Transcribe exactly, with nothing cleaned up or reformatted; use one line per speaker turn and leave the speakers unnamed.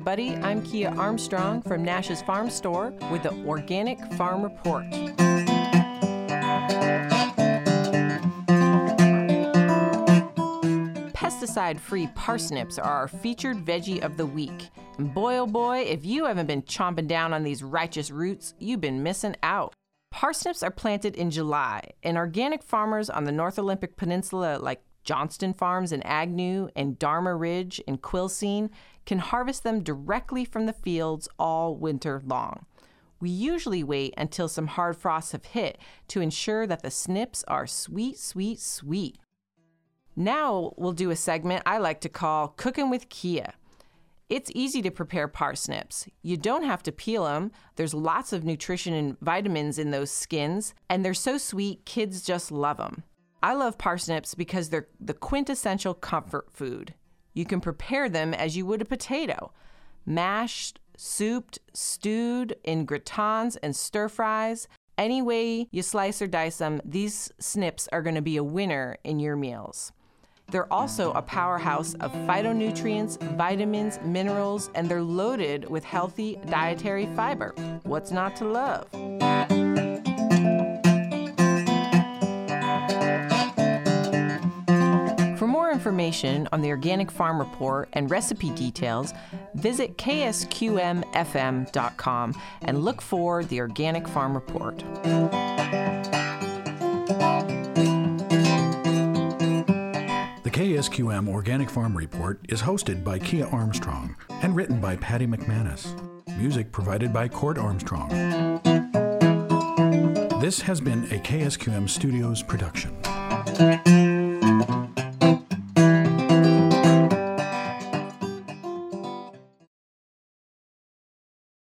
everybody. I'm Kia Armstrong from Nash's Farm Store with the Organic Farm Report. Pesticide-free parsnips are our featured veggie of the week. And boy, oh boy, if you haven't been chomping down on these righteous roots, you've been missing out. Parsnips are planted in July, and organic farmers on the North Olympic Peninsula like Johnston Farms in Agnew and Dharma Ridge in Quilcene can harvest them directly from the fields all winter long. We usually wait until some hard frosts have hit to ensure that the snips are sweet, sweet, sweet. Now we'll do a segment I like to call Cooking with Kia. It's easy to prepare parsnips. You don't have to peel them. There's lots of nutrition and vitamins in those skins, and they're so sweet, kids just love them. I love parsnips because they're the quintessential comfort food. You can prepare them as you would a potato. Mashed, souped, stewed, in gratins and stir fries. Any way you slice or dice them, these snips are going to be a winner in your meals. They're also a powerhouse of phytonutrients, vitamins, minerals, and they're loaded with healthy dietary fiber. What's not to love? For more information on the Organic Farm Report and recipe details, visit K S Q M F M dot com and look for the Organic Farm Report.
The K S Q M Organic Farm Report is hosted by Kia Armstrong and written by Patty McManus. Music provided by Cord Armstrong. This has been a K S Q M Studios production.